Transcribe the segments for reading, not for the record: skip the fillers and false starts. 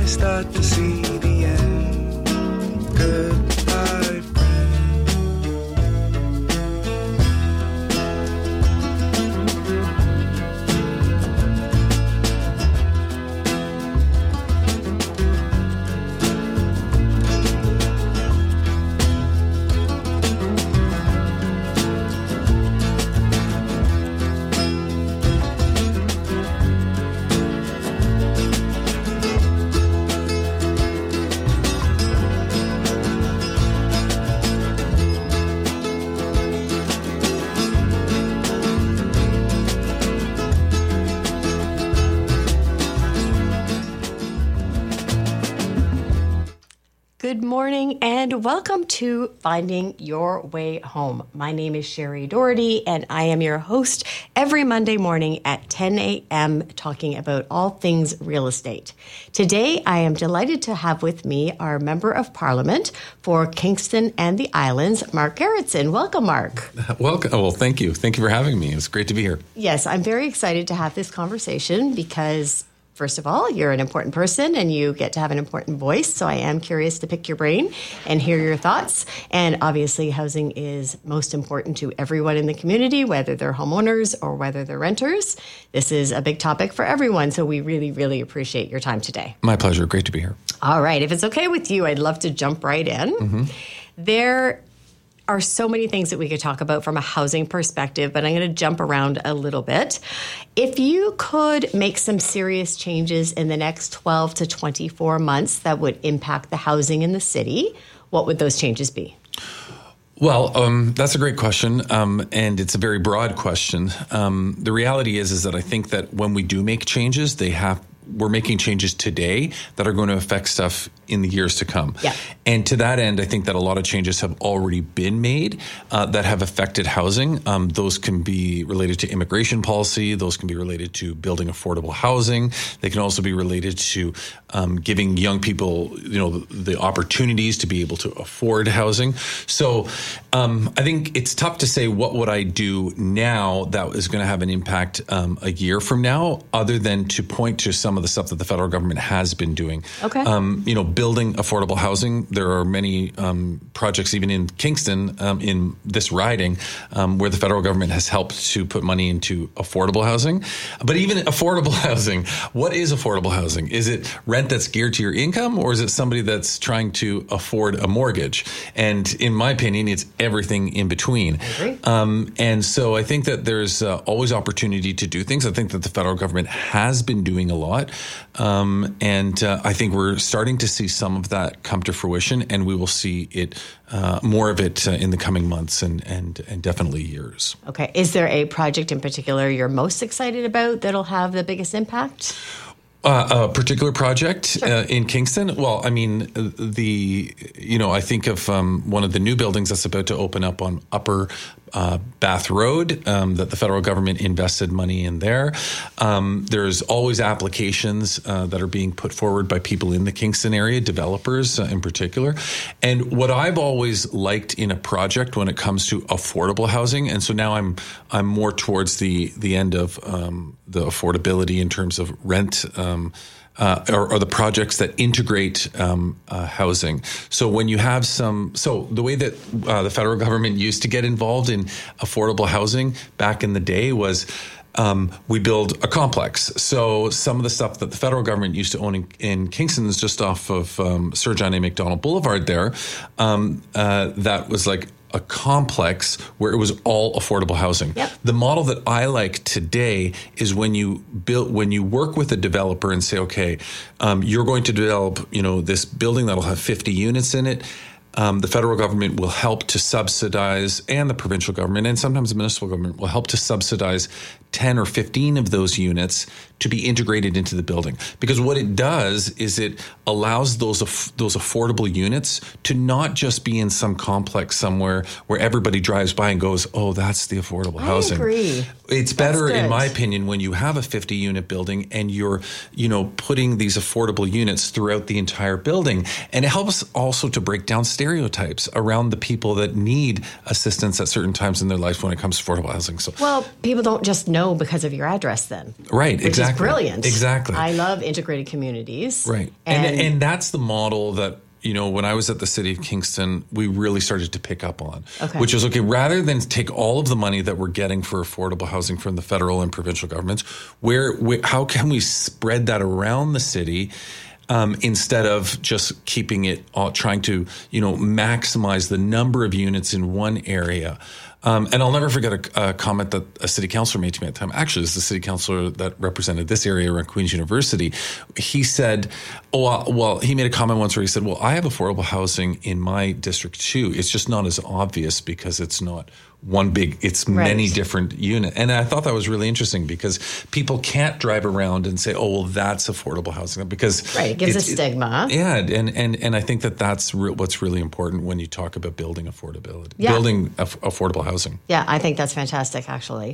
start to see the end. Goodbye, Good morning and welcome to Finding Your Way Home. My name is Sherry Doherty and I am your host every Monday morning at 10 a.m. talking about all things real estate. Today, I am delighted to have with me our Member of Parliament for Kingston and the Islands, Mark Gerritsen. Welcome, Mark. Welcome. Well, thank you. Thank you for having me. It's great to be here. Yes, I'm very excited to have this conversation because first of all, you're an important person and you get to have an important voice. So I am curious to pick your brain and hear your thoughts. And obviously, housing is most important to everyone in the community, whether they're homeowners or whether they're renters. This is a big topic for everyone. So we really, really appreciate your time today. My pleasure. Great to be here. All right. If it's okay with you, I'd love to jump right in. Mm-hmm. There are so many things that we could talk about from a housing perspective, but I'm going to jump around a little bit. If you could make some serious changes in the next 12 to 24 months that would impact the housing in the city, what would those changes be? Well, that's a great question, and it's a very broad question. The reality is that I think that when we do make changes, we're making changes today that are going to affect stuff in the years to come. Yeah. And to that end, I think that a lot of changes have already been made that have affected housing. Those can be related to immigration policy. Those can be related to building affordable housing. They can also be related to giving young people, the opportunities to be able to afford housing. So I think it's tough to say what would I do now that is going to have an impact a year from now, other than to point to some of the stuff that the federal government has been doing. Okay. Building affordable housing. There are many projects, even in Kingston, in this riding, where the federal government has helped to put money into affordable housing. But even affordable housing, what is affordable housing? Is it rent that's geared to your income, or is it somebody that's trying to afford a mortgage? And in my opinion, it's everything in between. I agree. And so I think that there's always opportunity to do things. I think that the federal government has been doing a lot. And I think we're starting to see some of that come to fruition, and we will see it more of it in the coming months and definitely years. Okay. Is there a project in particular you're most excited about that'll have the biggest impact? A particular project Sure. In Kingston? Well, I mean, I think of one of the new buildings that's about to open up on Upper Bath Road that the federal government invested money in there. There's always applications that are being put forward by people in the Kingston area, developers in particular. And what I've always liked in a project when it comes to affordable housing, and so now I'm more towards the end of the affordability in terms of rent. Or the projects that integrate housing. So when you have the way that the federal government used to get involved in affordable housing back in the day was we build a complex. So some of the stuff that the federal government used to own in Kingston is just off of Sir John A. Macdonald Boulevard there. That was like a complex where it was all affordable housing. Yep. The model that I like today is when you work with a developer and say, okay, you're going to develop, this building that'll have 50 units in it. The federal government will help to subsidize, and the provincial government, and sometimes the municipal government will help to subsidize 10 or 15 of those units to be integrated into the building. Because what it does is it allows those affordable units to not just be in some complex somewhere where everybody drives by and goes, oh, that's the affordable housing. I agree. It's better, in my opinion, when you have a 50-unit building and you're, putting these affordable units throughout the entire building. And it helps also to break down stereotypes around the people that need assistance at certain times in their life when it comes to affordable housing. So, well, people don't just know because of your address then. Right, which exactly. is brilliant. Exactly. I love integrated communities. Right. And that's the model that, when I was at the City of Kingston, we really started to pick up on, which is, rather than take all of the money that we're getting for affordable housing from the federal and provincial governments, how can we spread that around the city instead of just keeping it, trying to, maximize the number of units in one area. And I'll never forget a comment that a city councillor made to me at the time. Actually, it's the city councillor that represented this area around Queen's University. He said, he made a comment once where he said, well, I have affordable housing in my district too. It's just not as obvious because it's not one big, it's many different units. And I thought that was really interesting because people can't drive around and say, oh, well, that's affordable housing because it gives a stigma. Yeah. And I think that's what's really important when you talk about building affordability, building affordable housing. Yeah, I think that's fantastic, actually.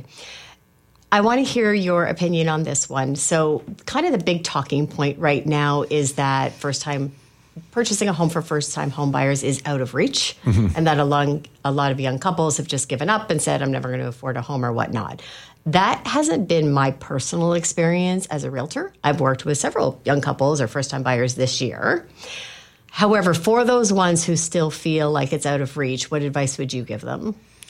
I want to hear your opinion on this one. So kind of the big talking point right now is that purchasing a home for first-time home buyers is out of reach, and that a lot of young couples have just given up and said, I'm never going to afford a home or whatnot. That hasn't been my personal experience as a realtor. I've worked with several young couples or first-time buyers this year. However, for those ones who still feel like it's out of reach, what advice would you give them?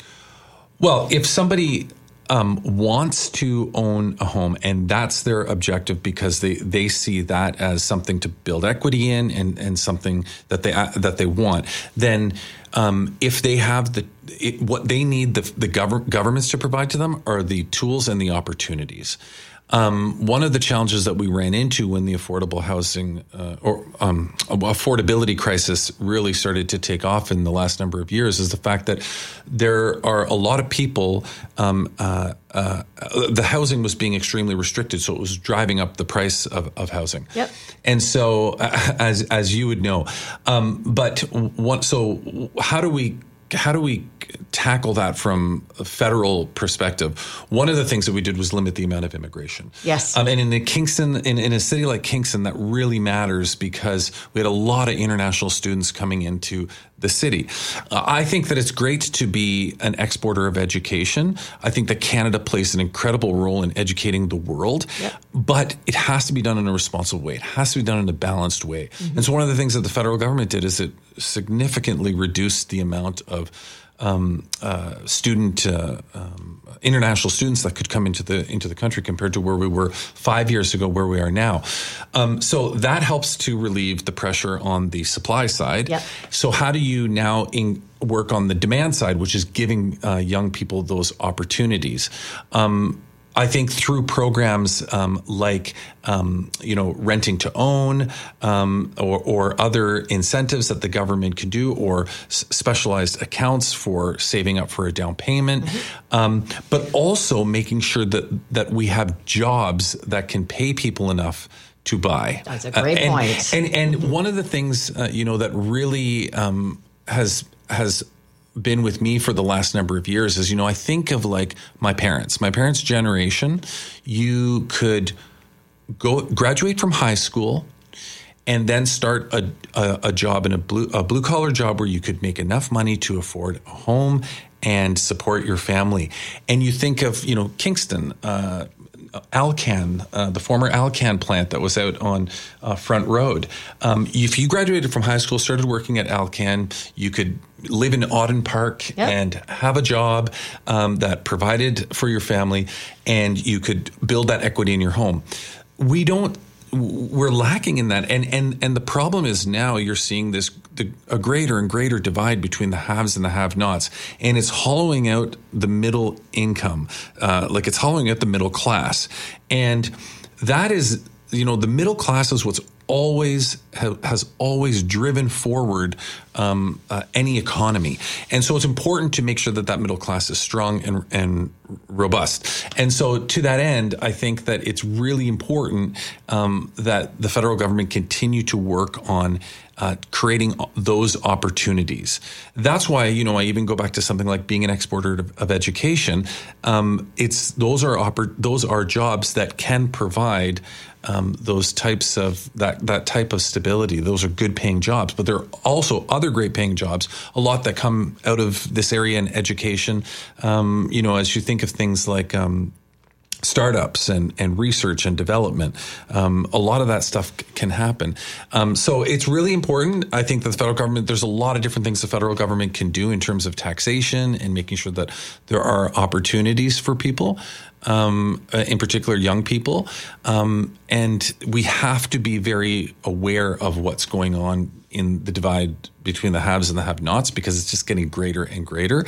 Well, if somebody wants to own a home and that's their objective because they see that as something to build equity in and something that they want, then if they have what they need the governments to provide to them are the tools and the opportunities. One of the challenges that we ran into when the affordable housing affordability crisis really started to take off in the last number of years is the fact that there are a lot of people, the housing was being extremely restricted, so it was driving up the price of housing. Yep. And so, as you would know, so how do we tackle that from a federal perspective? One of the things that we did was limit the amount of immigration. Yes. And in a city like Kingston, that really matters because we had a lot of international students coming into the city. I think that it's great to be an exporter of education. I think that Canada plays an incredible role in educating the world, but it has to be done in a responsible way. It has to be done in a balanced way. And so one of the things that the federal government did is it significantly reduced the amount of international students that could come into the country compared to where we were 5 years ago, where we are now. So that helps to relieve the pressure on the supply side. Yep. So how do you now work on the demand side, which is giving young people those opportunities? I think through programs like renting to own or other incentives that the government can do, or specialized accounts for saving up for a down payment, but also making sure that we have jobs that can pay people enough to buy. That's a great point. And one of the things that really has been with me for the last number of years is, I think of like my parents generation. You could graduate from high school and then start a job in a blue collar job where you could make enough money to afford a home and support your family. And you think of, Kingston, Alcan, the former Alcan plant that was out on Front Road. If you graduated from high school, started working at Alcan, you could live in Auden Park and have a job that provided for your family, and you could build that equity in your home. We're lacking in that, and the problem is now you're seeing a greater and greater divide between the haves and the have-nots, and it's hollowing out the middle income, like it's hollowing out the middle class, and that is, the middle class is what's has always driven forward any economy. And so it's important to make sure that middle class is strong and robust. And so to that end, I think that it's really important that the federal government continue to work on creating those opportunities. That's why, I even go back to something like being an exporter of education. Those are jobs that can provide those types of that that type of stability. Those are good paying jobs, but there are also other great paying jobs, a lot that come out of this area in education. As you think of things like startups and research and development, a lot of that stuff can happen. So it's really important. I think that the federal government, there's a lot of different things the federal government can do in terms of taxation and making sure that there are opportunities for people, in particular young people. And we have to be very aware of what's going on in the divide between the haves and the have-nots, because it's just getting greater and greater.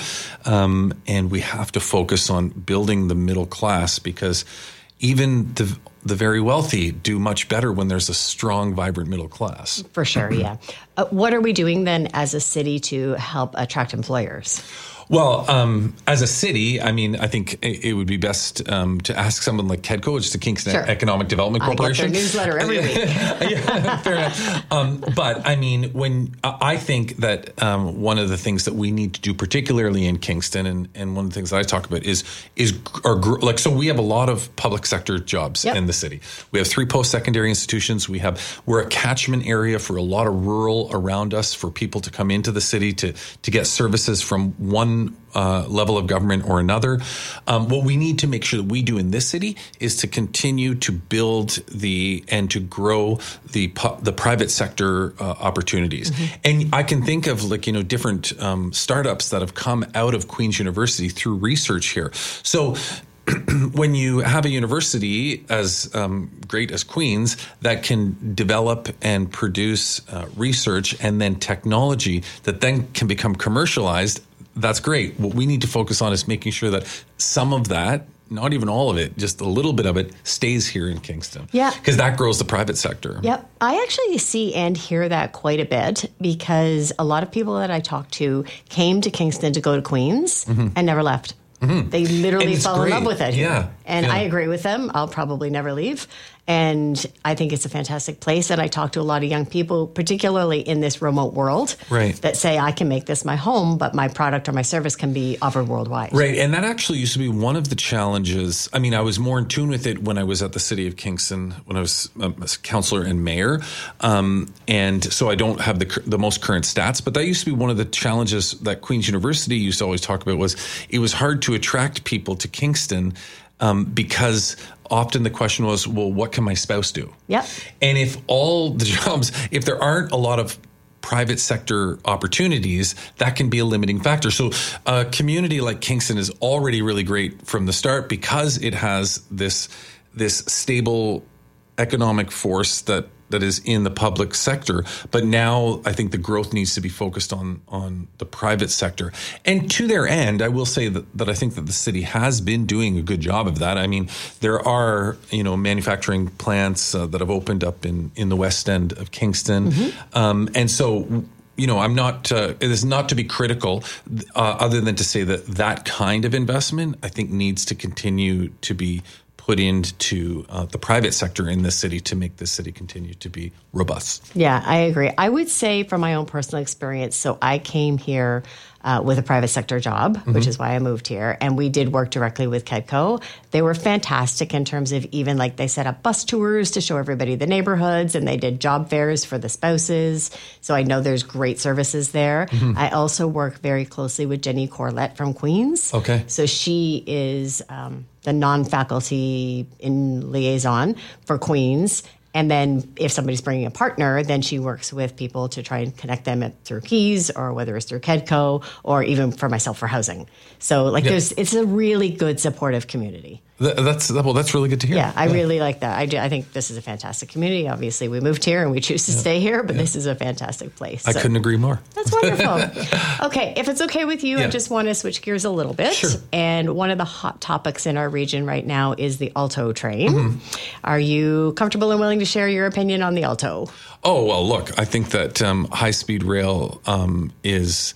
And we have to focus on building the middle class, because even the very wealthy do much better when there's a strong, vibrant middle class. For sure, yeah. What are we doing then as a city to help attract employers? Well, as a city, I mean, I think it would be best to ask someone like KEDCO, which is the Kingston Economic Development Corporation. I get their newsletter every week. Yeah, fair enough. But I mean, I think that one of the things that we need to do, particularly in Kingston, and one of the things that I talk about is so we have a lot of public sector jobs in the city. We have 3 post-secondary institutions. We're a catchment area for a lot of rural around us, for people to come into the city to get services from one level of government or another. What we need to make sure that we do in this city is to continue to build and to grow the private sector opportunities. Mm-hmm. And I can think of different startups that have come out of Queen's University through research here. So when you have a university as great as Queen's that can develop and produce research and then technology that then can become commercialized, that's great. What we need to focus on is making sure that some of that, not even all of it, just a little bit of it, stays here in Kingston. Yeah. Because that grows the private sector. Yep. I actually see and hear that quite a bit, because a lot of people that I talk to came to Kingston to go to Queen's and never left. Mm-hmm. They literally fell in love with it here. Yeah. And I agree with them. I'll probably never leave. And I think it's a fantastic place. And I talk to a lot of young people, particularly in this remote world, that say, I can make this my home, but my product or my service can be offered worldwide. Right. And that actually used to be one of the challenges. I mean, I was more in tune with it when I was at the City of Kingston, when I was a councillor and mayor. And so I don't have the most current stats, but that used to be one of the challenges that Queen's University used to always talk about. Was it was hard to attract people to Kingston because often the question was, well, what can my spouse do? Yep. And if all the jobs, if there aren't a lot of private sector opportunities, that can be a limiting factor. So a community like Kingston is already really great from the start, because it has this stable economic force that is in the public sector. But now I think the growth needs to be focused on the private sector. And to their end, I will say that I think that the city has been doing a good job of that. I mean, there are, manufacturing plants that have opened up in the west end of Kingston. Mm-hmm. And so, I'm not, it is not to be critical, other than to say that kind of investment, I think, needs to continue to be put into the private sector in this city to make this city continue to be robust. Yeah, I agree. I would say from my own personal experience, so I came here with a private sector job, which is why I moved here. And we did work directly with KEDCO. They were fantastic in terms of even they set up bus tours to show everybody the neighborhoods, and they did job fairs for the spouses. So I know there's great services there. Mm-hmm. I also work very closely with Jenny Corlett from Queen's. Okay. So she is the non-faculty in liaison for Queen's. And then if somebody's bringing a partner, then she works with people to try and connect them through Keys, or whether it's through KEDCO, or even for myself for housing. So it's a really good supportive community. That's really good to hear. Yeah, I really like that. I think this is a fantastic community. Obviously, we moved here and we choose to stay here, but this is a fantastic place. I couldn't agree more. That's wonderful. Okay, if it's okay with you, I just want to switch gears a little bit. Sure. And one of the hot topics in our region right now is the Alto train. Mm-hmm. Are you comfortable and willing to share your opinion on the Alto? Oh, well, look, I think that high-speed rail is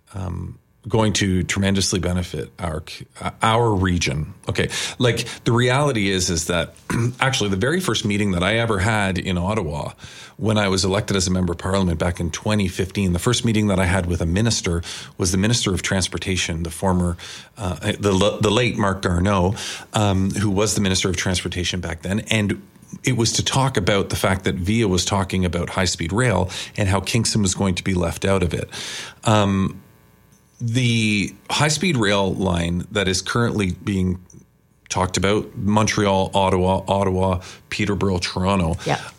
going to tremendously benefit our region. Okay, the reality is that actually the very first meeting that I ever had in Ottawa, when I was elected as a member of Parliament back in 2015, the first meeting that I had with a minister was the Minister of Transportation, the former, the late Marc Garneau, who was the Minister of Transportation back then, and it was to talk about the fact that VIA was talking about high-speed rail and how Kingston was going to be left out of it. The high-speed rail line that is currently being talked about, Montreal, Ottawa, Peterborough, Toronto,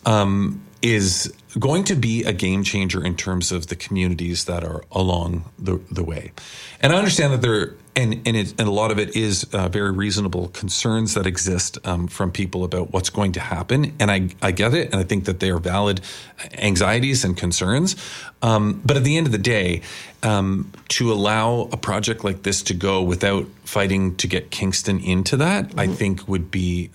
is going to be a game changer in terms of the communities that are along the way. And I understand that there, and a lot of it is very reasonable concerns that exist from people about what's going to happen. And I get it. And I think that they are valid anxieties and concerns. But at the end of the day, to allow a project like this to go without fighting to get Kingston into that, I think would be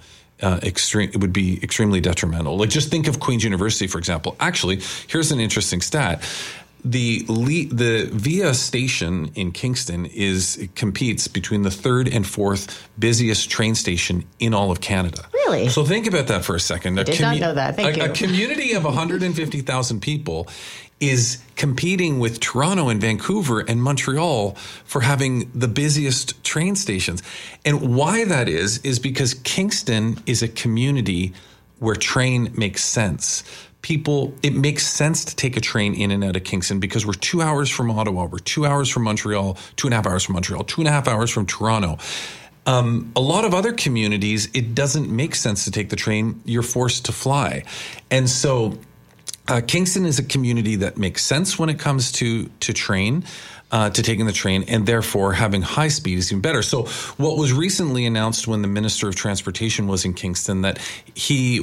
it would be extremely detrimental. Like, just think of Queen's University, for example. Actually, here's an interesting stat. The VIA station in Kingston competes between the third and fourth busiest train station in all of Canada. Really? So think about that for a second. I did not know that. Thank you. A community of 150,000 people is competing with Toronto and Vancouver and Montreal for having the busiest train stations. And why that is because Kingston is a community where train makes sense. It makes sense to take a train in and out of Kingston because we're 2 hours from Ottawa, we're 2 hours from Montreal, 2.5 hours from Montreal, 2.5 hours from Toronto. A lot of other communities, it doesn't make sense to take the train. You're forced to fly. And so Kingston is a community that makes sense when it comes to taking the train, and therefore having high speed is even better. So what was recently announced when the Minister of Transportation was in Kingston, that he'd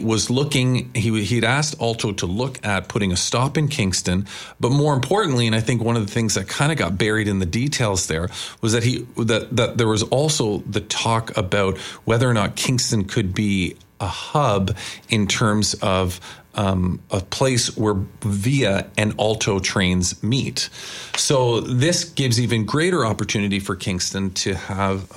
asked Alto to look at putting a stop in Kingston, but more importantly, and I think one of the things that kind of got buried in the details there was that there was also the talk about whether or not Kingston could be a hub in terms of a place where VIA and Alto trains meet. So this gives even greater opportunity for Kingston to have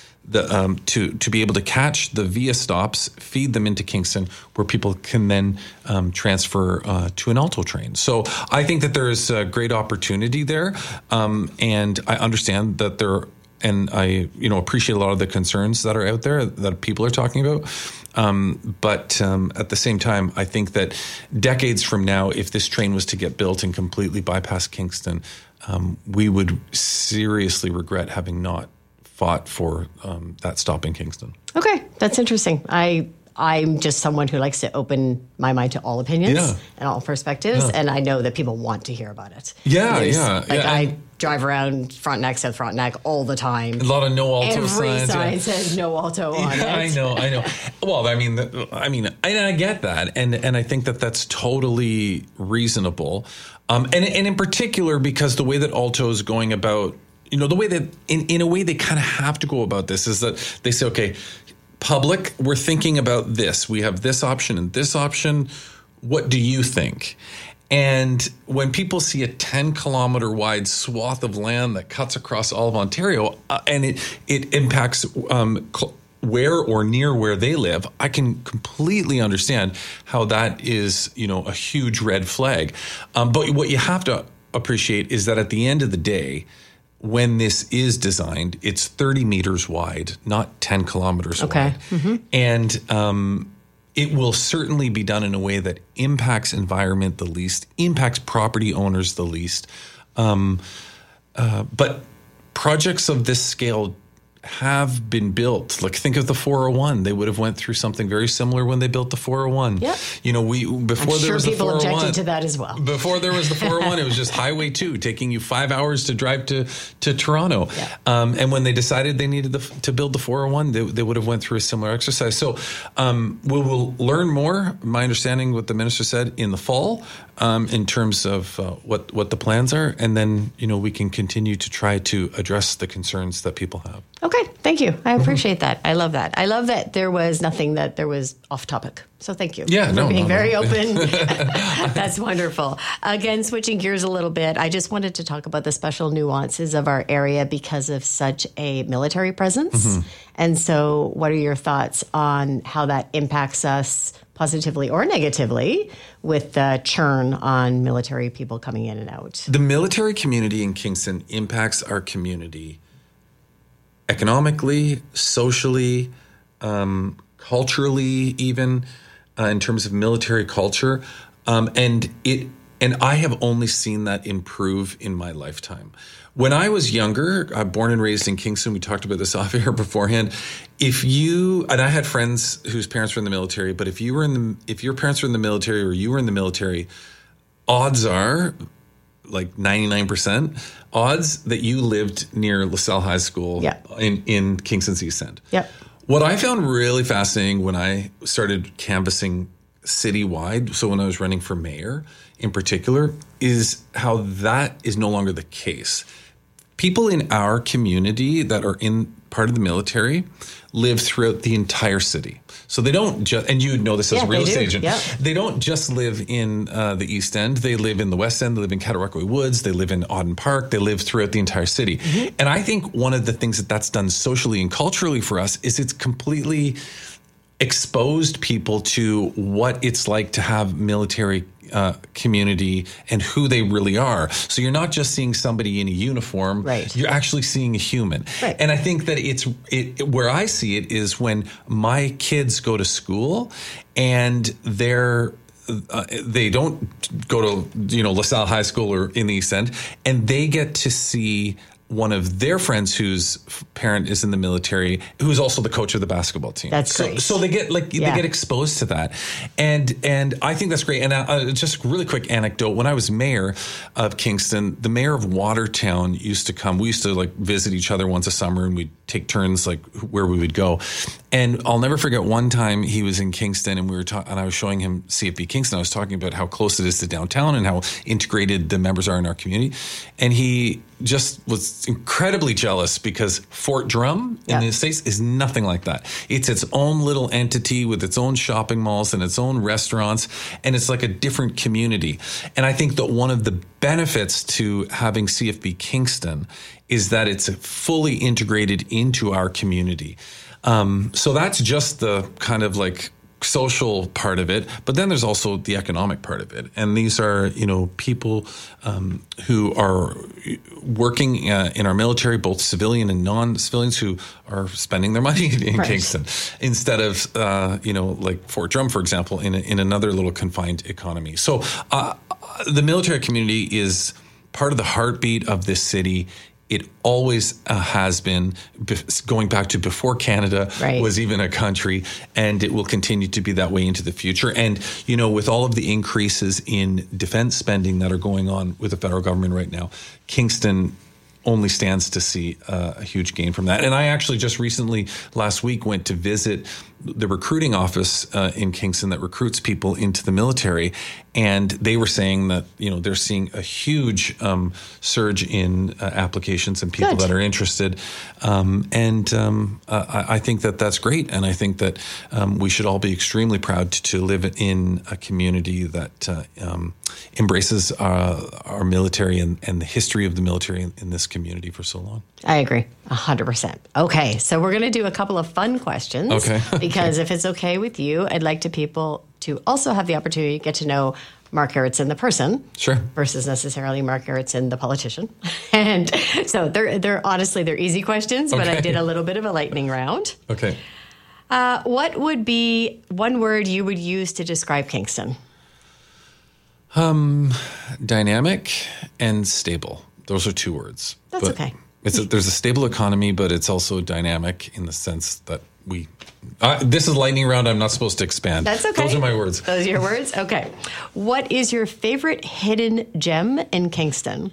to be able to catch the VIA stops, feed them into Kingston, where people can then transfer to an Alto train. So I think that there is a great opportunity there, and I understand that and I appreciate a lot of the concerns that are out there that people are talking about. But at the same time, I think that decades from now, if this train was to get built and completely bypass Kingston, we would seriously regret having not fought for that stop in Kingston. Okay, that's interesting. I'm just someone who likes to open my mind to all opinions and all perspectives, and I know that people want to hear about it. I drive around Frontenac, South Frontenac all the time. A lot of no Alto signs. Every sign says no Alto on it. I know. Well, I mean, I get that, and I think that that's totally reasonable, and in particular because the way that Alto is going about, the way that in a way they kind of have to go about this is that they say, okay, public, we're thinking about this. We have this option and this option. What do you think? And when people see a 10-kilometer wide swath of land that cuts across all of Ontario, and it impacts where or near where they live, I can completely understand how that is, a huge red flag. But what you have to appreciate is that at the end of the day, when this is designed, it's 30 meters wide, not 10 kilometers wide. Mm-hmm. And it will certainly be done in a way that impacts environment the least, impacts property owners the least. But projects of this scale have been built. Like, think of the 401. They would have went through something very similar when they built the 401. Yeah. Before there was the 401. I'm sure people objected to that as well. Before there was the 401, it was just Highway 2, taking you 5 hours to drive to Toronto. Yeah. And when they decided they needed to build the 401, they would have went through a similar exercise. So we will learn more, my understanding, what the minister said, in the fall, in terms of what the plans are. And then, we can continue to try to address the concerns that people have. Okay, thank you. I appreciate that. I love that. I love that there was nothing that there was off topic. So thank you for being very open. That's wonderful. Again, switching gears a little bit, I just wanted to talk about the special nuances of our area because of such a military presence. Mm-hmm. And so what are your thoughts on how that impacts us positively or negatively with the churn on military people coming in and out? The military community in Kingston impacts our community economically, socially, culturally even, in terms of military culture, and I have only seen that improve in my lifetime. When I was younger, born and raised in Kingston, we talked about this off air beforehand. And I had friends whose parents were in the military, but if your parents were in the military or you were in the military, odds are like 99% odds that you lived near LaSalle High School in Kingston's East End. Yep. What I found really fascinating when I started canvassing citywide, so when I was running for mayor in particular, is how that is no longer the case. People in our community that are in part of the military live throughout the entire city. So they don't just, and you would know this as a real estate agent, they don't just live in the East End. They live in the West End. They live in Cataraqui Woods. They live in Auden Park. They live throughout the entire city. Mm-hmm. And I think one of the things that's done socially and culturally for us is it's completely exposed people to what it's like to have military community and who they really are. So you're not just seeing somebody in a uniform, right. You're actually seeing a human. Right. And I think that where I see it is when my kids go to school and they don't go to LaSalle High School or in the East End, and they get to see one of their friends whose parent is in the military, who's also the coach of the basketball team. That's great. So they get they get exposed to that, and I think that's great. And just a really quick anecdote: when I was mayor of Kingston, the mayor of Watertown used to come. We used to visit each other once a summer, and we'd take turns where we would go. And I'll never forget one time he was in Kingston, and we were and I was showing him CFB Kingston. I was talking about how close it is to downtown and how integrated the members are in our community, and he just was incredibly jealous because Fort Drum in the States is nothing like that. It's its own little entity with its own shopping malls and its own restaurants, and it's like a different community. And I think that one of the benefits to having CFB Kingston is that it's fully integrated into our community. So that's just the kind of social part of it, but then there's also the economic part of it. And these are, people who are working in our military, both civilian and non-civilians, who are spending their money in right. Kingston instead of, Fort Drum, for example, in another little confined economy. So the military community is part of the heartbeat of this city. It always has been, going back to before Canada right. was even a country, and it will continue to be that way into the future. And, with all of the increases in defense spending that are going on with the federal government right now, Kingston only stands to see a huge gain from that. And I actually just recently, last week, went to visit the recruiting office in Kingston that recruits people into the military. And they were saying that, they're seeing a huge surge in applications and people that are interested. I think that that's great. And I think that we should all be extremely proud to live in a community that embraces our military and the history of the military in this community for so long. I agree 100%. Okay, so we're going to do a couple of fun questions. Okay. Because if it's okay with you, I'd like people to also have the opportunity to get to know Mark Gerritsen, the person, sure, versus necessarily Mark Gerritsen, the politician. And so they're honestly, they're easy questions, but I did a little bit of a lightning round. Okay. What would be one word you would use to describe Kingston? Dynamic and stable. Those are two words. That's okay. There's a stable economy, but it's also dynamic in the sense that this is lightning round. I'm not supposed to expand. That's okay. Those are my words. Those are your words? Okay. What is your favorite hidden gem in Kingston?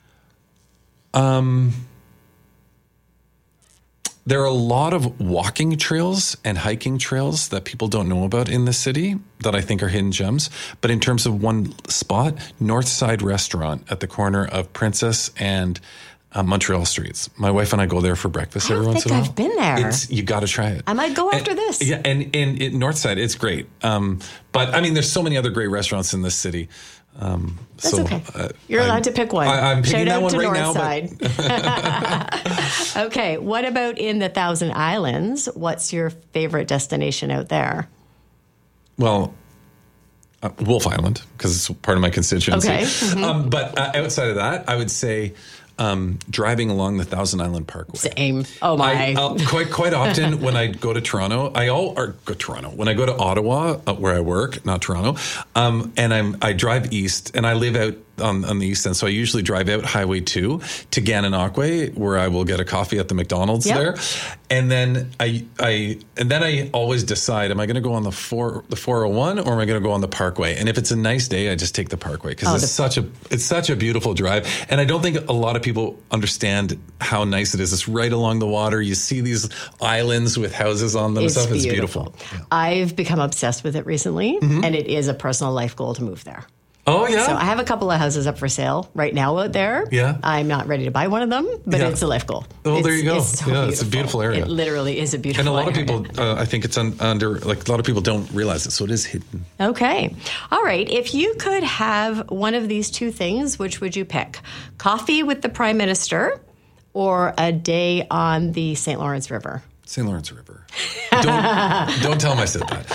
There are a lot of walking trails and hiking trails that people don't know about in the city that I think are hidden gems. But in terms of one spot, Northside Restaurant at the corner of Princess and Montreal Streets. My wife and I go there for breakfast every once in a while. I think I've been there. You got to try it. I might go after this. Yeah, and Northside, it's great. But there's so many other great restaurants in this city. That's okay. You're allowed to pick one. I'm picking that one right now. Okay. What about in the Thousand Islands? What's your favorite destination out there? Well, Wolfe Island, because it's part of my constituency. Okay. Mm-hmm. But outside of that, I would say driving along the Thousand Island Parkway. Same. Oh my! Quite often when I go to Toronto, when I go to Ottawa, where I work, not Toronto, and I drive east, and I live out on the east end, so I usually drive out Highway 2 to Gananoque, where I will get a coffee at the McDonald's there, and then I always decide, am I going to go on the 401 or am I going to go on the Parkway? And if it's a nice day, I just take the Parkway because it's such a beautiful drive, and I don't think a lot of people understand how nice it is. It's right along the water. You see these islands with houses on them and stuff. It's beautiful. Yeah. I've become obsessed with it recently, and it is a personal life goal to move there. Oh, yeah? So I have a couple of houses up for sale right now out there. Yeah. I'm not ready to buy one of them, but it's a life goal. Oh, there you go. It's so beautiful. It's a beautiful area. It literally is a beautiful area. And a lot of people, I think it's under, like a lot of people don't realize it, so it is hidden. Okay. All right. If you could have one of these two things, which would you pick? Coffee with the Prime Minister or a day on the St. Lawrence River? St. Lawrence River. Don't tell him I said that.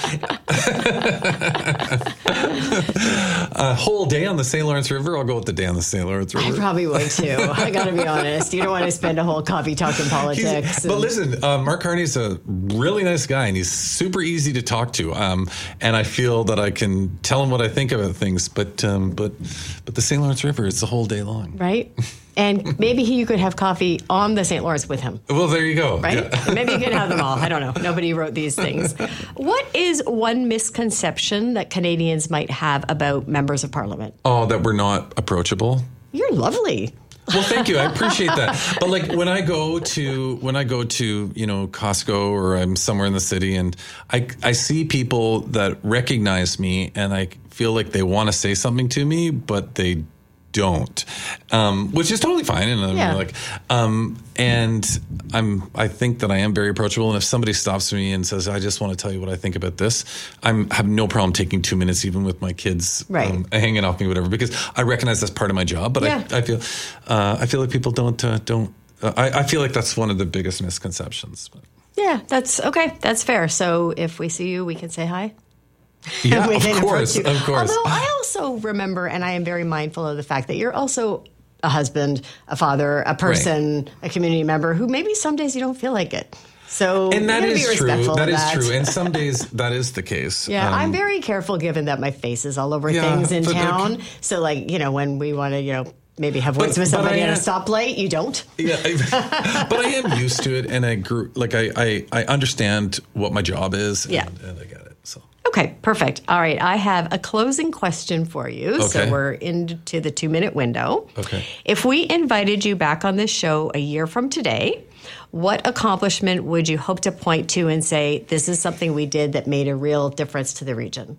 A whole day on the St. Lawrence River? I'll go with the day on the St. Lawrence River. I probably would too. I got to be honest. You don't want to spend a whole coffee talking politics. But listen, Mark Carney's a really nice guy, and he's super easy to talk to. And I feel that I can tell him what I think about things. But the St. Lawrence River, it's the whole day long. Right? And maybe you could have coffee on the St. Lawrence with him. Well, there you go. Right? Yeah. Maybe you could have them all. I don't know. Nobody wrote these things. What is one misconception that Canadians might have about members of Parliament? Oh, that we're not approachable. You're lovely. Well, thank you. I appreciate that. But like when I go to Costco or I'm somewhere in the city and I see people that recognize me and I feel like they want to say something to me, but they don't, which is totally fine. And I think that I am very approachable. And if somebody stops me and says, I just want to tell you what I think about this, I have no problem taking 2 minutes, even with my kids hanging off me, whatever, because I recognize that's part of my job. But I feel like people don't. I feel like that's one of the biggest misconceptions. Yeah, that's okay. That's fair. So if we see you, we can say hi. Yeah, of course. Although I also remember, and I am very mindful of the fact that you're also a husband, a father, a person, a community member who maybe some days you don't feel like it. So and that is true. That is true. And some days that is the case. Yeah, I'm very careful given that my face is all over things in town. So when we want to, maybe have words with somebody at a stoplight, you don't. Yeah, but I am used to it, and I grew I understand what my job is. And I get it. So. Okay, perfect. All right, I have a closing question for you. Okay. So we're into the 2-minute window. Okay. If we invited you back on this show a year from today, what accomplishment would you hope to point to and say, this is something we did that made a real difference to the region?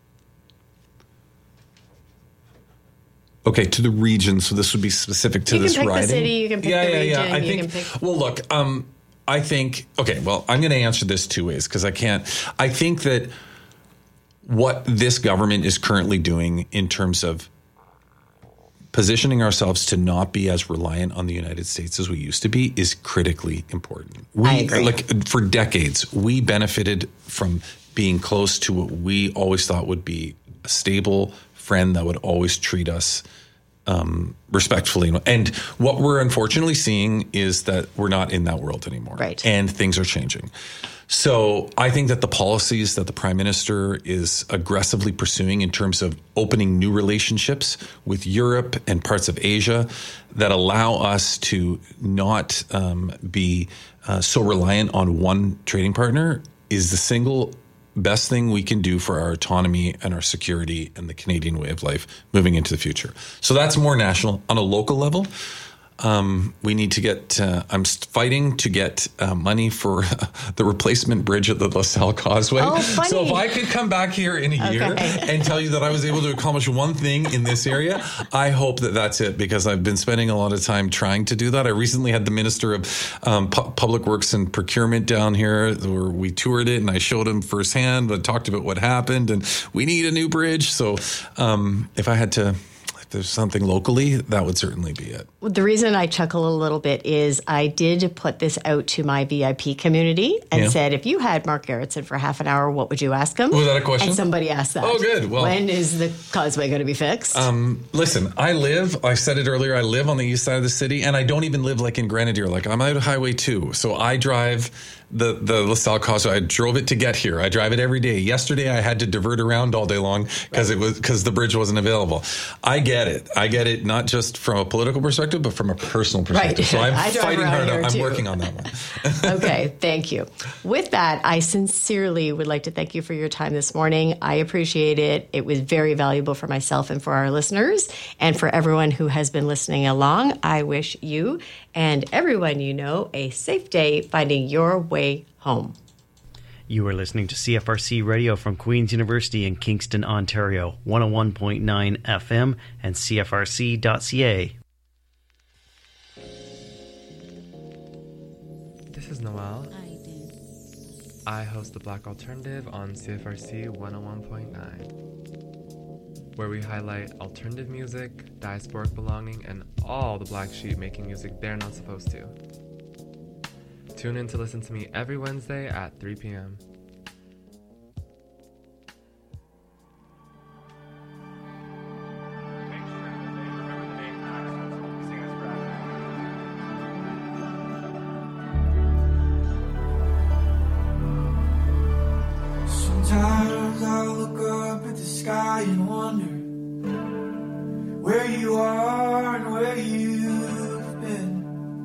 Okay, to the region. So this would be specific to this riding. You can pick the city, you can pick the region. Well, look, I think, okay, well, I'm going to answer this two ways because I can't. I think that what this government is currently doing in terms of positioning ourselves to not be as reliant on the United States as we used to be is critically important. I agree. Like for decades, we benefited from being close to what we always thought would be a stable friend that would always treat us respectfully. And what we're unfortunately seeing is that we're not in that world anymore. Right. And things are changing. So I think that the policies that the Prime Minister is aggressively pursuing in terms of opening new relationships with Europe and parts of Asia that allow us to not be so reliant on one trading partner is the single best thing we can do for our autonomy and our security and the Canadian way of life moving into the future. So that's more national. On a local level, we need to get, I'm fighting to get money for the replacement bridge at the LaSalle Causeway. Oh, funny. So if I could come back here in a year and tell you that I was able to accomplish one thing in this area, I hope that that's it, because I've been spending a lot of time trying to do that. I recently had the Minister of Public Works and Procurement down here where we toured it and I showed him firsthand, but talked about what happened and we need a new bridge. So if there's something locally, that would certainly be it. The reason I chuckle a little bit is I did put this out to my VIP community and said, if you had Mark Gerritsen for half an hour, what would you ask him? Was that a question? And somebody asked that. Oh, good. Well, when is the causeway going to be fixed? Listen, I said it earlier, I live on the east side of the city, and I don't even live like in Grenadier. Like, I'm out of Highway 2, so I drive the LaSalle Causeway. I drove it to get here. I drive it every day. Yesterday, I had to divert around all day long because the bridge wasn't available. I get it, not just from a political perspective, but from a personal perspective. Right. So I'm I drive fighting around hard. here I'm too. working on that one. Okay, thank you. With that, I sincerely would like to thank you for your time this morning. I appreciate it. It was very valuable for myself and for our listeners. And for everyone who has been listening along, I wish you and everyone you know a safe day finding your way home. You are listening to CFRC Radio from Queen's University in Kingston, Ontario, 101.9 FM and CFRC.ca. This is Noel. I host the Black Alternative on CFRC 101.9, where we highlight alternative music, diasporic belonging, and all the black sheep making music they're not supposed to. Tune in to listen to me every Wednesday at 3 p.m. Sometimes I look up at the sky and wonder where you are and where you've been.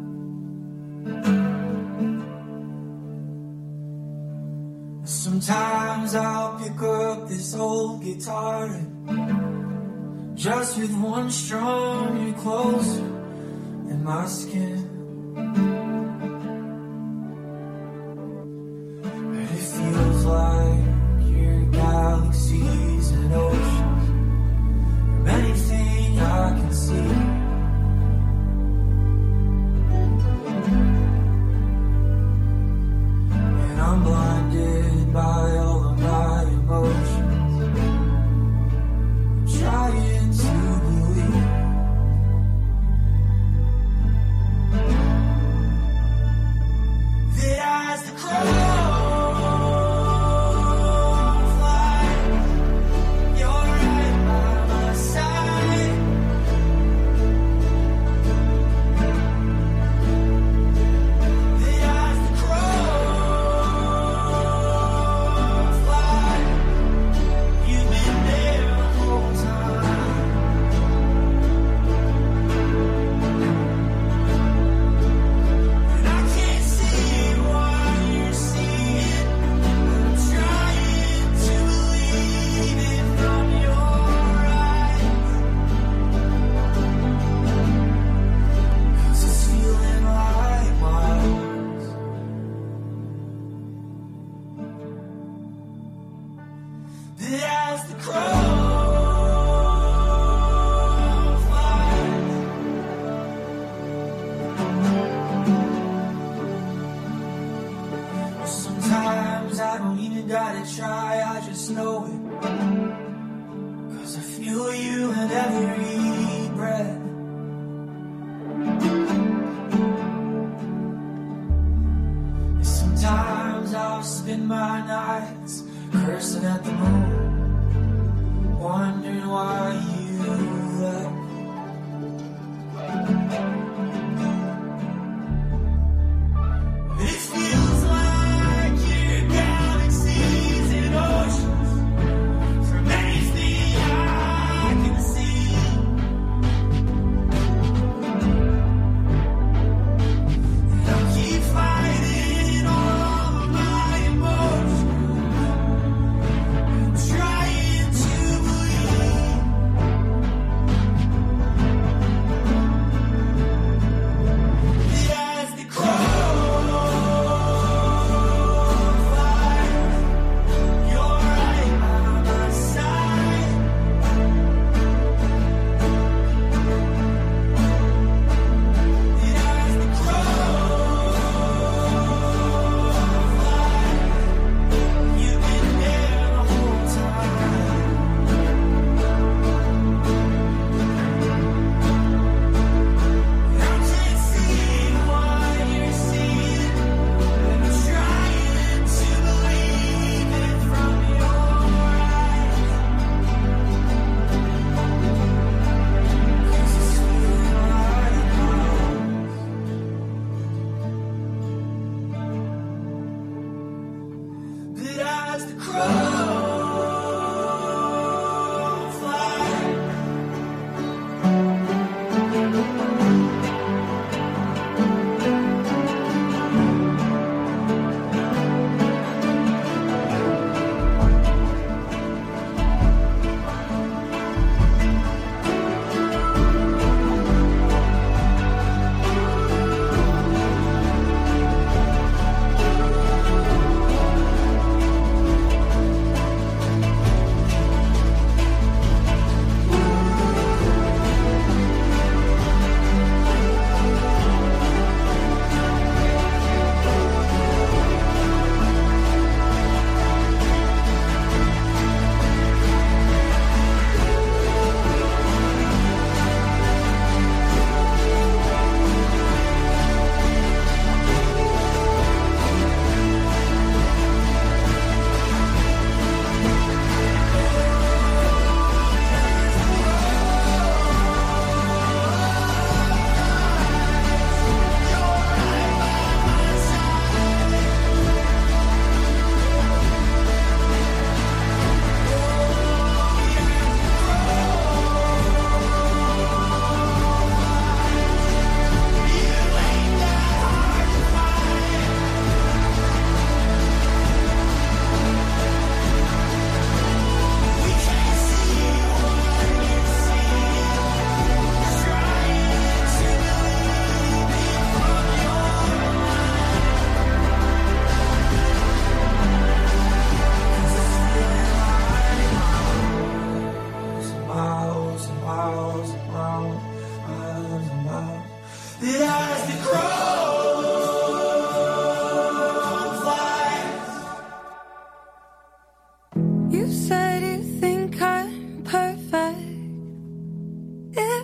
Sometimes I'll pick up this old guitar and just with one strum you're closer than my skin. But it feels like your galaxies and oceans from anything I can see. And I'm blinded by all of my emotions. I'm trying to believe.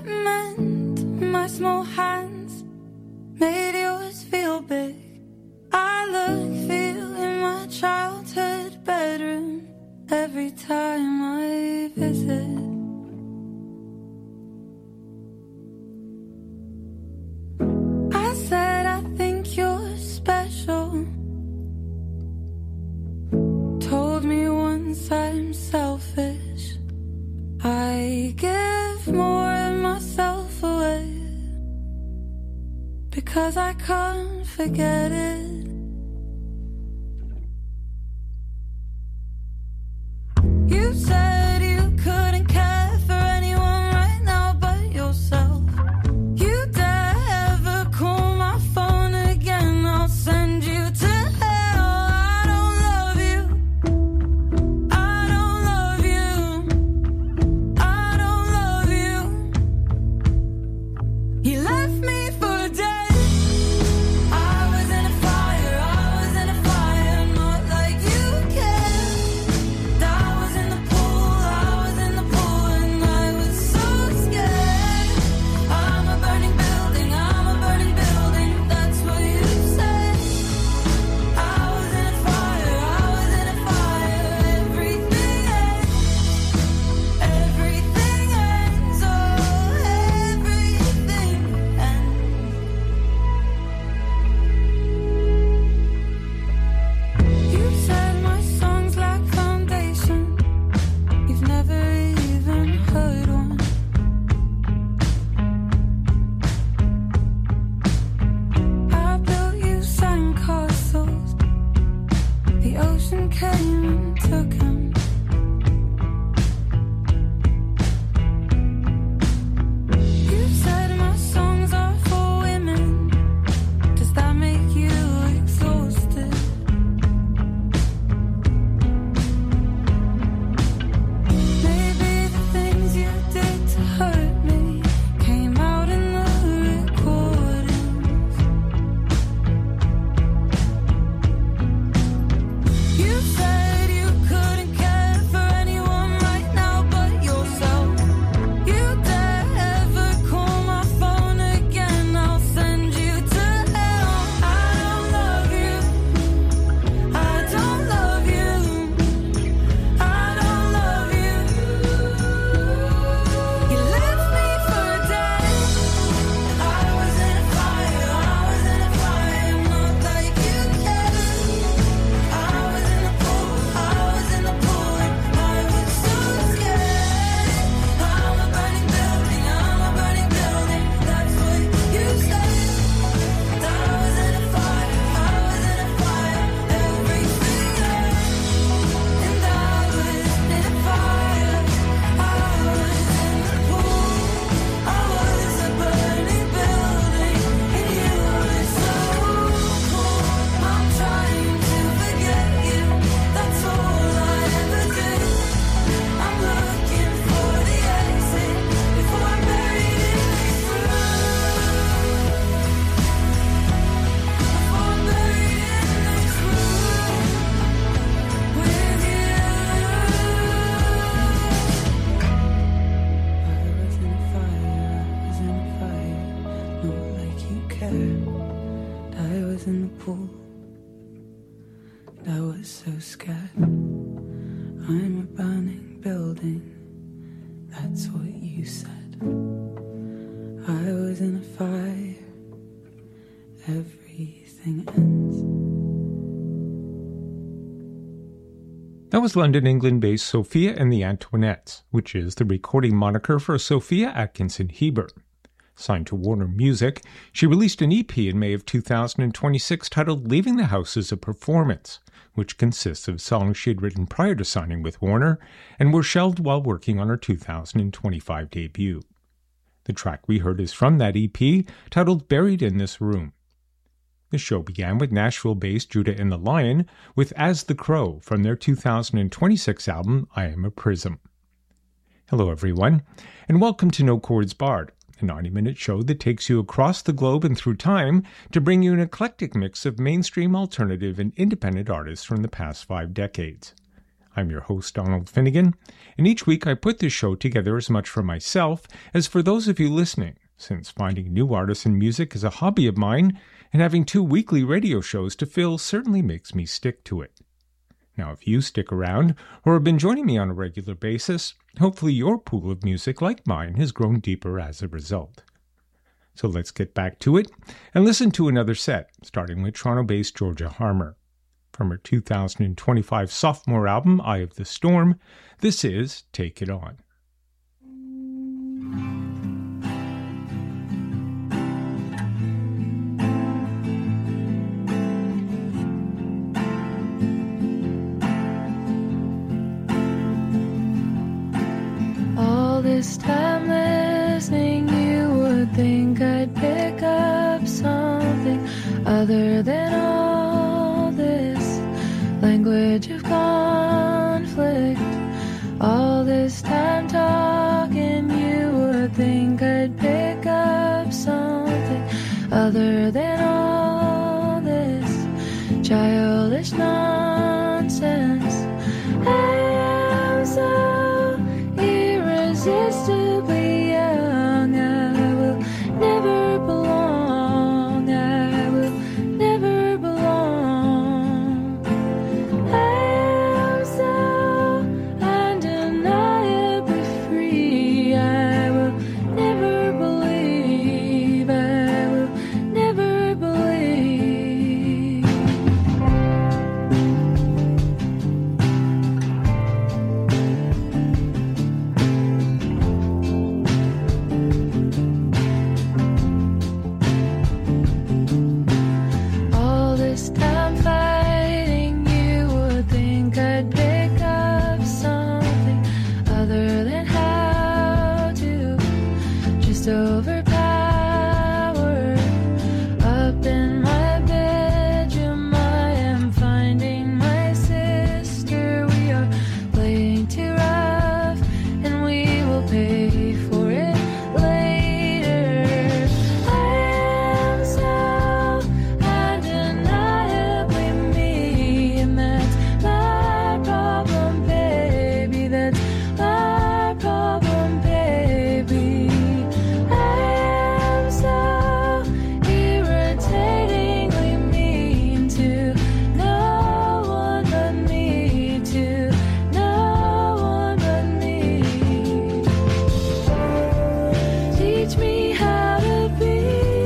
meant my small hands made yours feel big. I look, feel in my childhood bedroom every time I visit. I said I think you're special. Told me once I'm selfish. I give more of myself away because I can't forget it. You said you couldn't care for anyone right now but yourself. You dare ever call my phone again, I'll send you to hell. I don't love you. I don't love you. I don't love you. You left me for dead. I was in a fire, I was in a fire, not like you cared. I was in the pool, I was in the pool, and I was so scared. I'm a burning building, that's what you said. I was in a fire, everything ends, oh, everything ends. You said my songs lack foundation. You've never even heard one. I built you sandcastles. The ocean came and took 'em. You said my songs are for women. Does that make you exhausted? Maybe the things you did to hurt me came out in the recordings. You said you couldn't care for anyone right now but yourself. You dare ever call my phone again, I'll send you to hell. I don't love you. I don't love you. I don't love you. You left me for dead. I was in a fire, not like you cared. I was in the pool, and I was so scared. I'm a burning building, that's what you said. I was in a fire, everything ends. And I was in a fire, I was in the pool, I was a burning building, and you were so cool. I'm trying to forget you, that's all I ever do. I'm looking for the exit before I'm buried in this room. Before I'm buried in this room with you. I was in a fire, not like you cared. I was in the pool, and I was so scared. I'm a burning building, that's what you said. I was in a fire, everything ends. That was London, England-based Sophia and the Antoinettes, which is the recording moniker for Sophia Atkinson Heber. Signed to Warner Music, she released an EP in May of 2026 titled Leaving the House as a Performance, which consists of songs she had written prior to signing with Warner and were shelved while working on her 2025 debut. The track we heard is from that EP, titled Buried in This Room. The show began with Nashville-based Judah and the Lion with As the Crow from their 2026 album I Am a Prism. Hello everyone, and welcome to No Chords Barred, a 90-minute show that takes you across the globe and through time to bring you an eclectic mix of mainstream, alternative, and independent artists from the past 5 decades. I'm your host, Donald Finnegan, and each week I put this show together as much for myself as for those of you listening, since finding new artists and music is a hobby of mine, and having 2 weekly radio shows to fill certainly makes me stick to it. Now, if you stick around or have been joining me on a regular basis, hopefully your pool of music, like mine, has grown deeper as a result. So let's get back to it and listen to another set, starting with Toronto-based Georgia Harmer. From her 2025 sophomore album, Eye of the Storm, this is Take It On. All this time listening, you would think I'd pick up something other than all this language of conflict. All this time talking, you would think I'd pick up something other than all this childish nonsense. I am so irresistibly young. I will never belong. I will never belong. I am so undeniably free. I will never believe. I will never believe. All this time fighting, you would think I'd pick up something other than how to just overpower. Up in my bedroom, I am finding my sister. We are playing too rough, and we will pay for it later. I am so undeniably me, and that's my problem, baby. That's my problem, baby. I am so irritatingly mean to no one but me, to no one but me. Teach me how to be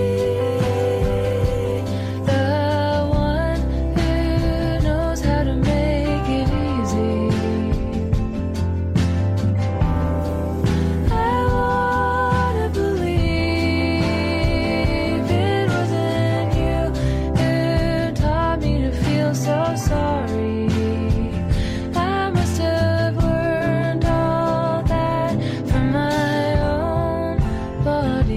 the one who knows how to make it easy. I wanna believe it wasn't you who taught me to feel so sorry. I must have learned all that from my own body.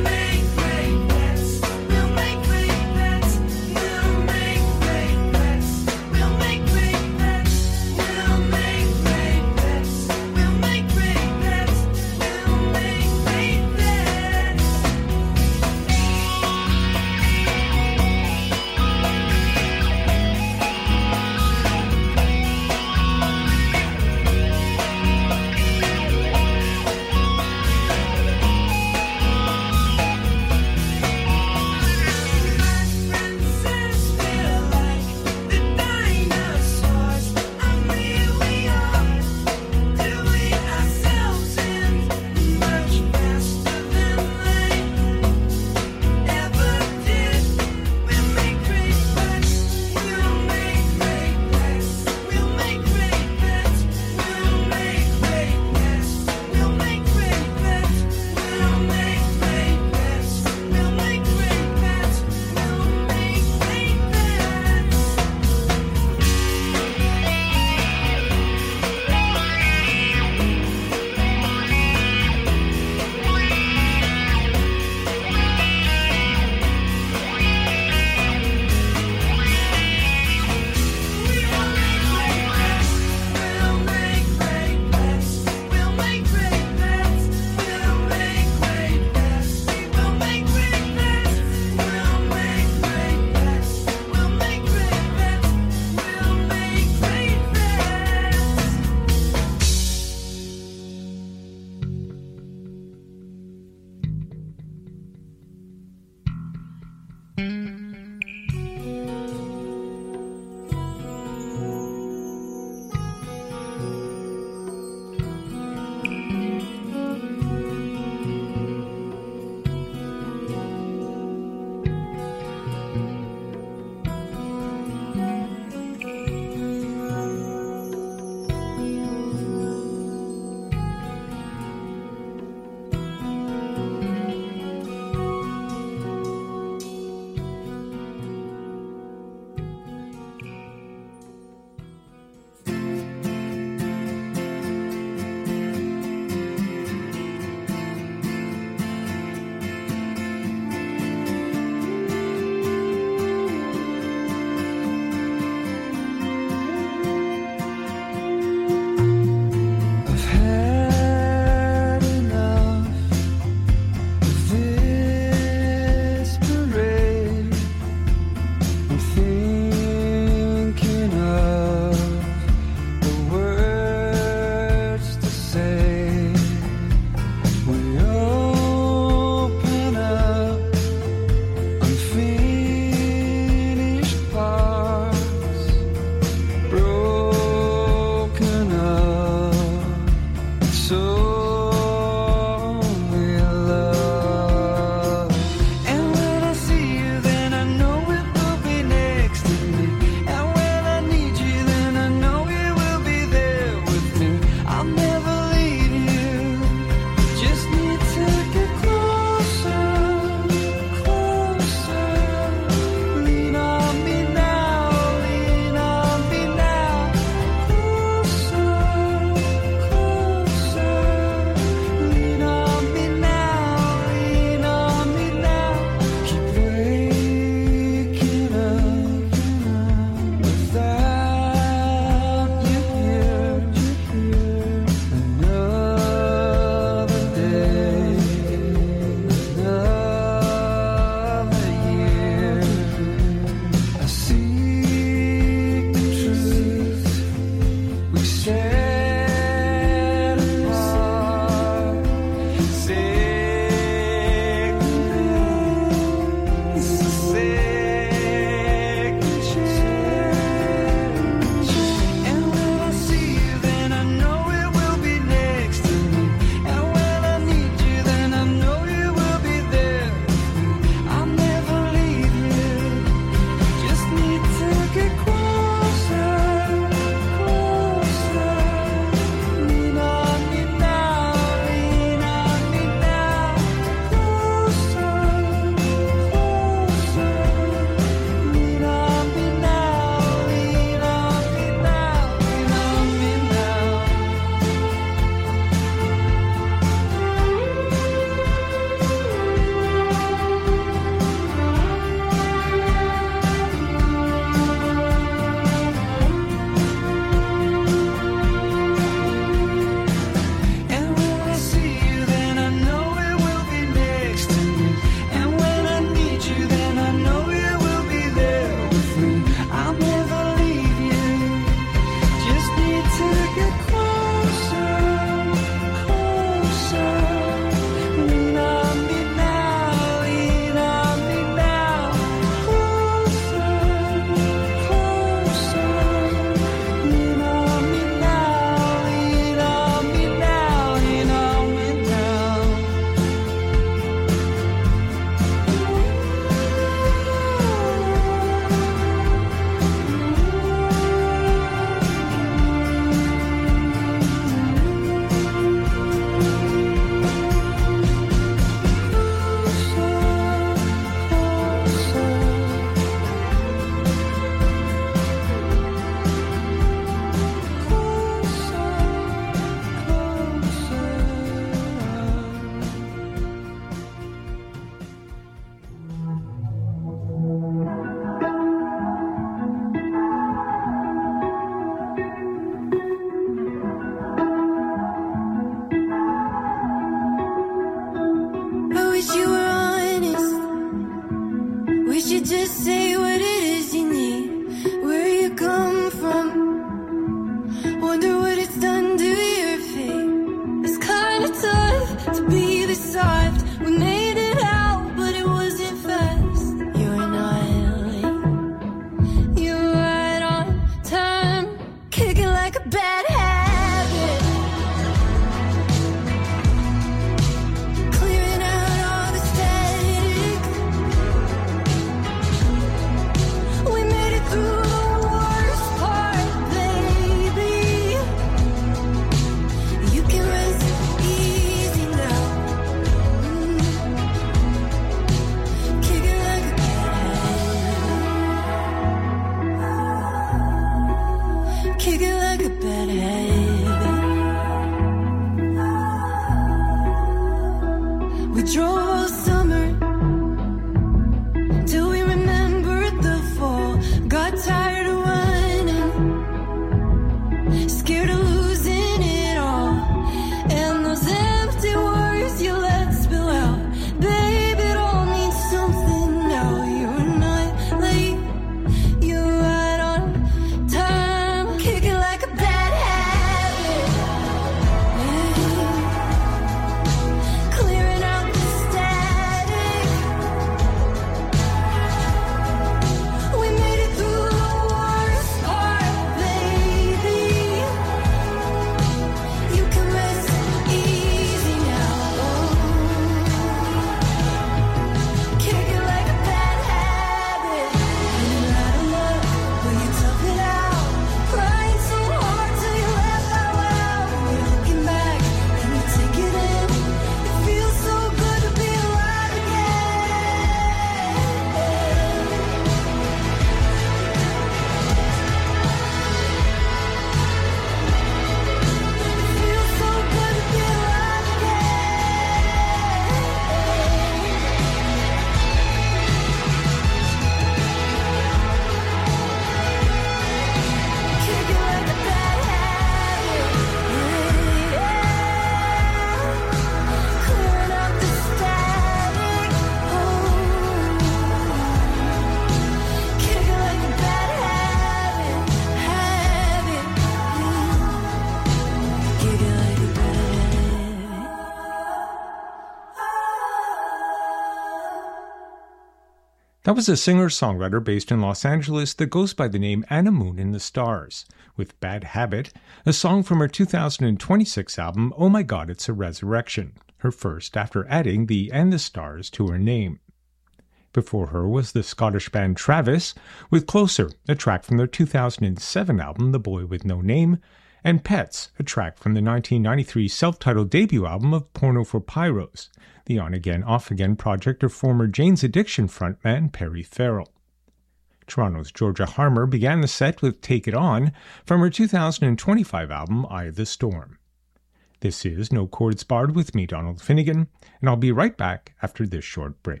That was a singer-songwriter based in Los Angeles that goes by the name Anna Moon in the Stars, with Bad Habit, a song from her 2026 album Oh My God, It's a Resurrection, her first after adding the and the stars to her name. Before her was the Scottish band Travis, with Closer, a track from their 2007 album The Boy With No Name, and Pets, a track from the 1993 self-titled debut album of Porno for Pyros, the on-again, off-again project of former Jane's Addiction frontman Perry Farrell. Toronto's Georgia Harmer began the set with Take It On from her 2025 album Eye of the Storm. This is No Chords Barred with me, Donald Finnegan, and I'll be right back after this short break.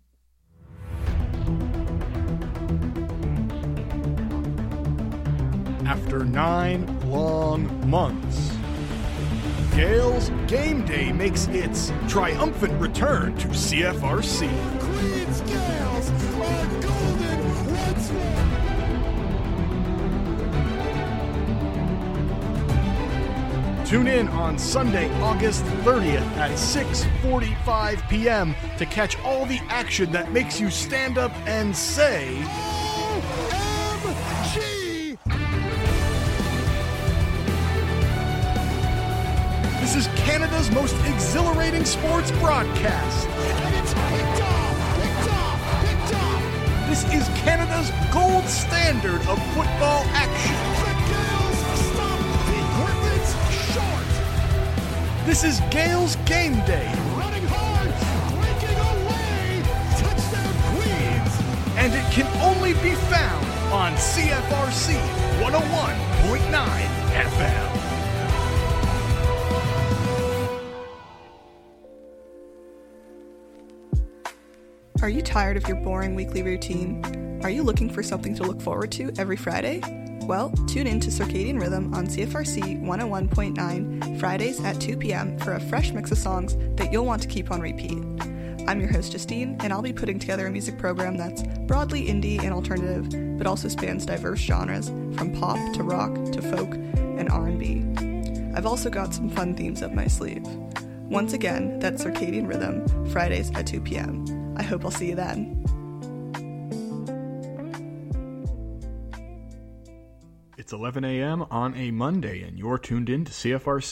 After 9 long months, Gales Game Day makes its triumphant return to CFRC. Queens Gales are golden once more. Tune in on Sunday, August 30th at 6:45 p.m. to catch all the action that makes you stand up and say, OMG! this is Canada's most exhilarating sports broadcast. And it's picked off. This is Canada's gold standard of football action. The Gales stop the equipment's short. This is Gales Game Day. Running hard, breaking away. Touchdown Queens. And it can only be found on CFRC 101.9 FM. Are you tired of your boring weekly routine? Are you looking for something to look forward to every Friday? Well, tune in to Circadian Rhythm on CFRC 101.9 Fridays at 2 p.m. for a fresh mix of songs that you'll want to keep on repeat. I'm your host Justine, and I'll be putting together a music program that's broadly indie and alternative, but also spans diverse genres from pop to rock to folk and R&B. I've also got some fun themes up my sleeve. Once again, that's Circadian Rhythm, Fridays at 2 p.m. I hope I'll see you then. It's 11 a.m. on a Monday, and you're tuned in to CFRC